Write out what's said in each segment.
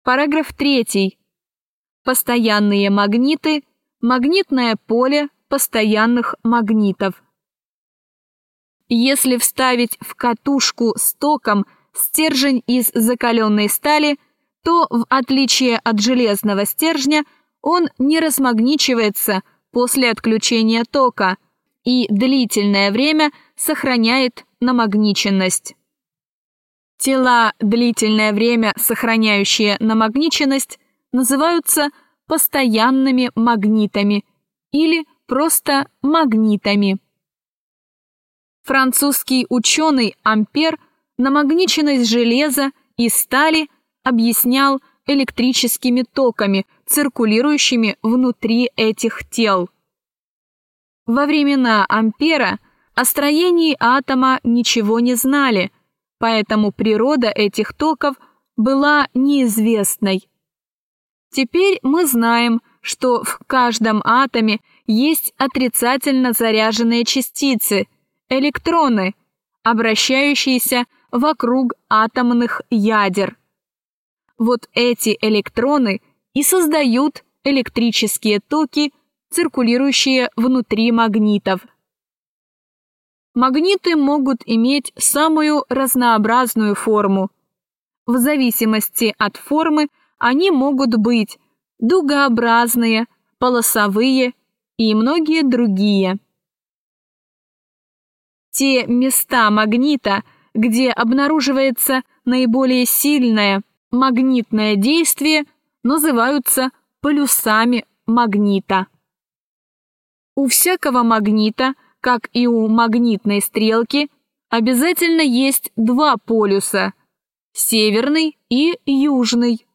Параграф 3. Постоянные магниты, магнитное поле постоянных магнитов. Если вставить в катушку с током стержень из закаленной стали, то, в отличие от железного стержня, он не размагничивается после отключения тока и длительное время сохраняет намагниченность. Тела, длительное время сохраняющие намагниченность, называются постоянными магнитами или просто магнитами. Французский ученый Ампер намагниченность железа и стали объяснял электрическими токами, циркулирующими внутри этих тел. Во времена Ампера о строении атома ничего не знали, поэтому природа этих токов была неизвестной. Теперь мы знаем, что в каждом атоме есть отрицательно заряженные частицы, электроны, обращающиеся вокруг атомных ядер. Вот эти электроны и создают электрические токи, циркулирующие внутри магнитов. Магниты могут иметь самую разнообразную форму. В зависимости от формы они могут быть дугообразные, полосовые и многие другие. Те места магнита, где обнаруживается наиболее сильное магнитное действие, называются полюсами магнита. У всякого магнита, как и у магнитной стрелки, обязательно есть два полюса – северный и южный.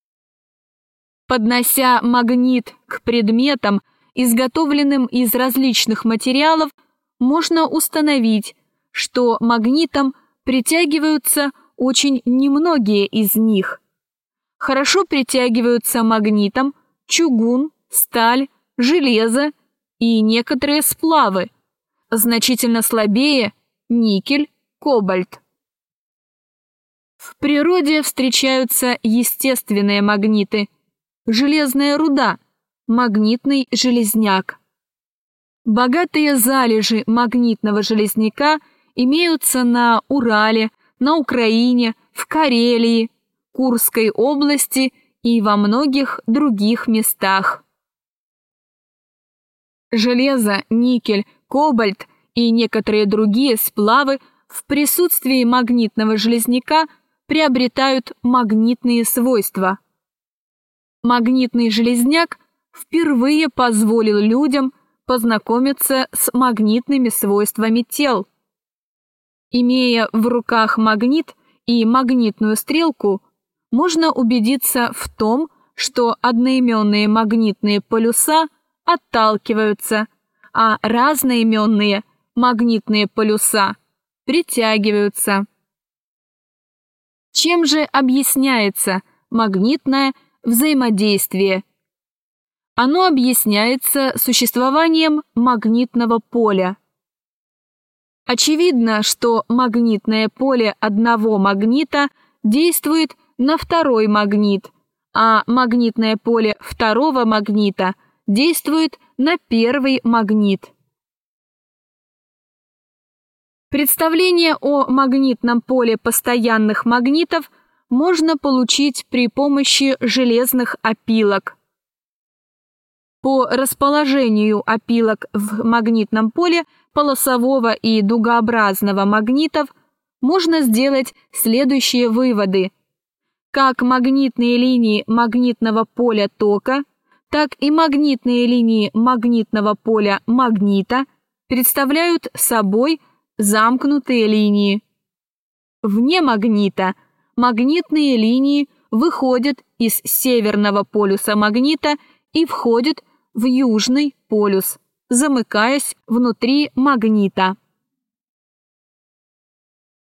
Поднося магнит к предметам, изготовленным из различных материалов, можно установить, что магнитом притягиваются очень немногие из них. Хорошо притягиваются магнитом чугун, сталь, железо и некоторые сплавы, значительно слабее никель, кобальт. В природе встречаются естественные магниты, железная руда, магнитный железняк. Богатые залежи магнитного железняка имеются на Урале, на Украине, в Карелии, Курской области и во многих других местах. Железо, никель, кобальт и некоторые другие сплавы в присутствии магнитного железняка приобретают магнитные свойства. Магнитный железняк впервые позволил людям познакомиться с магнитными свойствами тел. Имея в руках магнит и магнитную стрелку, можно убедиться в том, что одноименные магнитные полюса отталкиваются, а разноименные магнитные полюса притягиваются. Чем же объясняется магнитное взаимодействие? Оно объясняется существованием магнитного поля. Очевидно, что магнитное поле одного магнита действует на второй магнит, а магнитное поле второго магнита действует на первый магнит. Представление о магнитном поле постоянных магнитов можно получить при помощи железных опилок. По расположению опилок в магнитном поле полосового и дугообразного магнитов можно сделать следующие выводы. Как магнитные линии магнитного поля тока, так и магнитные линии магнитного поля магнита представляют собой замкнутые линии. Вне магнита магнитные линии выходят из северного полюса магнита и входят в южный полюс, замыкаясь внутри магнита.